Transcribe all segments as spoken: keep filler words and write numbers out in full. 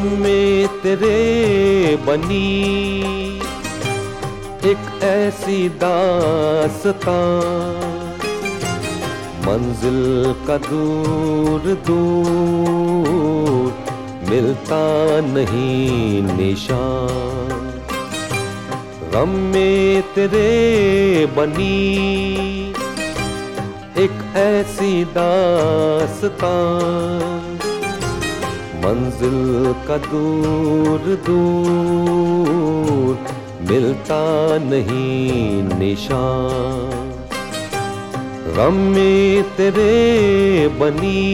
गम में तेरे बनी एक ऐसी दास्तां, मंजिल का दूर दूर मिलता नहीं निशान। गम में तेरे बनी एक ऐसी दास्तां, मंजिल का दूर दूर मिलता नहीं निशान। गम में तेरे बनी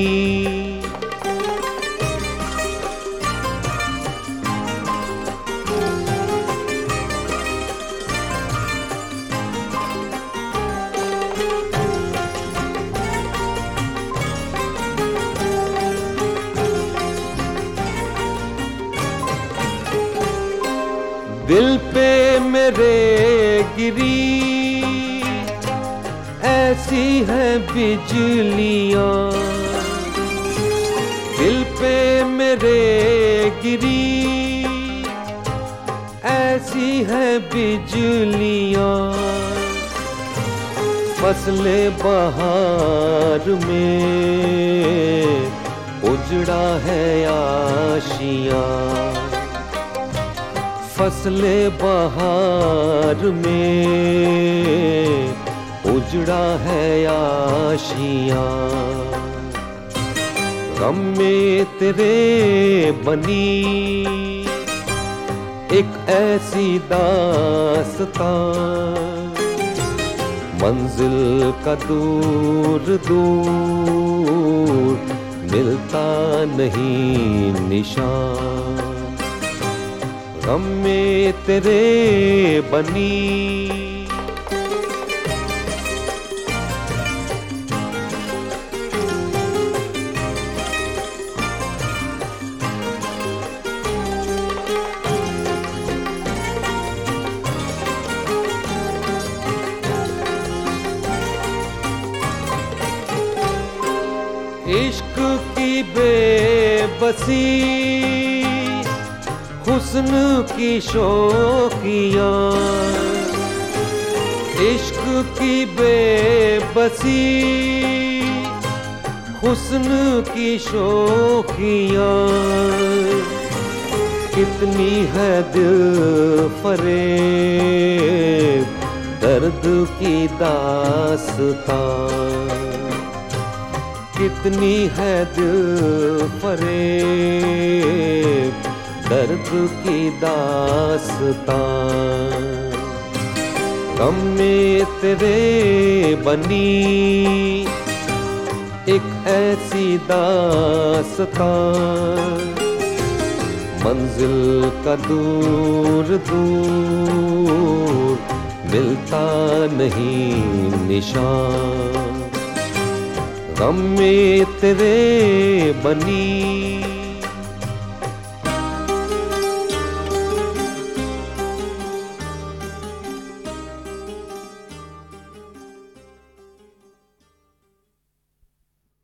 दिल पे मेरे गिरी ऐसी है बिजलियां, दिल पे मेरे गिरी ऐसी है बिजलियां। फसले बहार में उजड़ा है आशियां, फसले बहार में उजड़ा है आशियां। गम में तेरे बनी एक ऐसी दास्तां, मंजिल का दूर दूर मिलता नहीं निशान। गम में तेरे बनी इश्क की बेबसी हुस्न की शौकियाँ, इश्क की बेबसी हुस्न की शौकियाँ। कितनी है दिल फरेब दर्द की दास्तां, कितनी है दिल फरेब दर्द की दास्तां। गम में तेरे बनी एक ऐसी दास्तां, मंजिल का दूर दूर मिलता नहीं निशान। गम में तेरे बनी